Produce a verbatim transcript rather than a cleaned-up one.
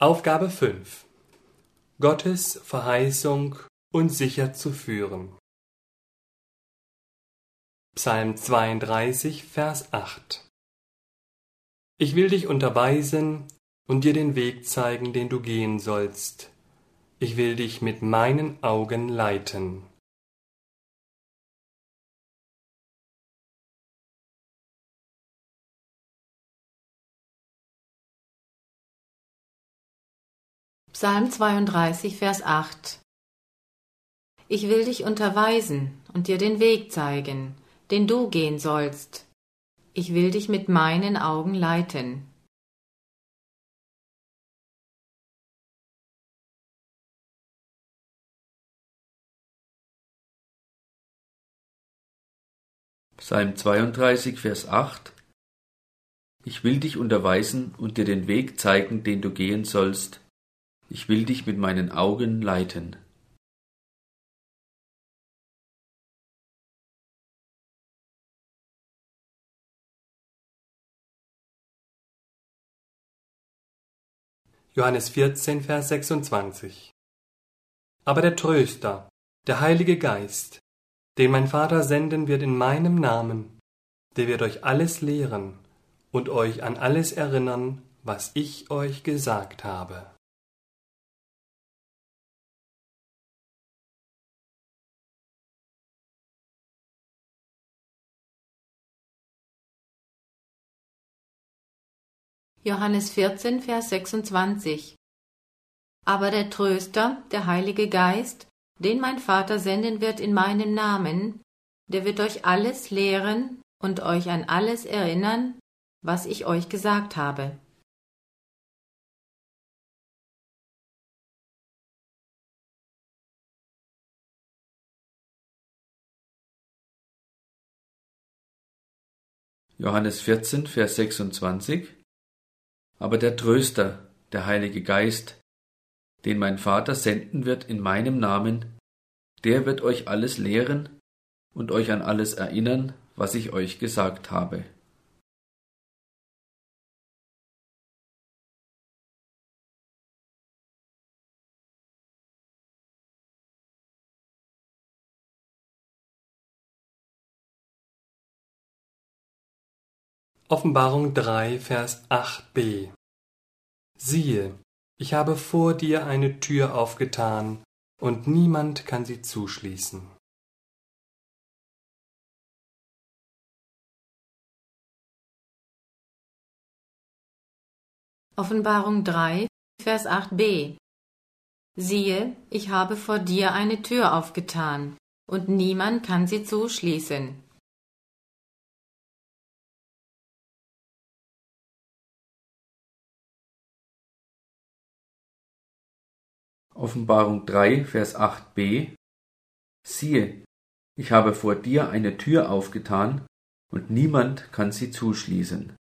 Aufgabe fünf. Gottes Verheißung uns sicher zu führen. Psalm zweiunddreißig, Vers acht. Ich will dich unterweisen und dir den Weg zeigen, den du gehen sollst. Ich will dich mit meinen Augen leiten. Psalm zweiunddreißig, Vers acht. Ich will dich unterweisen und dir den Weg zeigen, den du gehen sollst. Ich will dich mit meinen Augen leiten. Psalm zweiunddreißig, Vers acht. Ich will dich unterweisen und dir den Weg zeigen, den du gehen sollst. Ich will dich mit meinen Augen leiten. Johannes vierzehn, Vers sechsundzwanzig. Aber der Tröster, der Heilige Geist, den mein Vater senden wird in meinem Namen, der wird euch alles lehren und euch an alles erinnern, was ich euch gesagt habe. Johannes vierzehn, Vers sechsundzwanzig. Aber der Tröster, der Heilige Geist, den mein Vater senden wird in meinem Namen, der wird euch alles lehren und euch an alles erinnern, was ich euch gesagt habe. Johannes vierzehn, Vers sechsundzwanzig. Aber der Tröster, der Heilige Geist, den mein Vater senden wird in meinem Namen, der wird euch alles lehren und euch an alles erinnern, was ich euch gesagt habe. Offenbarung drei, Vers acht b. Siehe, ich habe vor dir eine Tür aufgetan, und niemand kann sie zuschließen. Offenbarung drei, Vers acht b. Siehe, ich habe vor dir eine Tür aufgetan, und niemand kann sie zuschließen. Offenbarung drei, Vers acht b. Siehe, ich habe vor dir eine Tür aufgetan, und niemand kann sie zuschließen.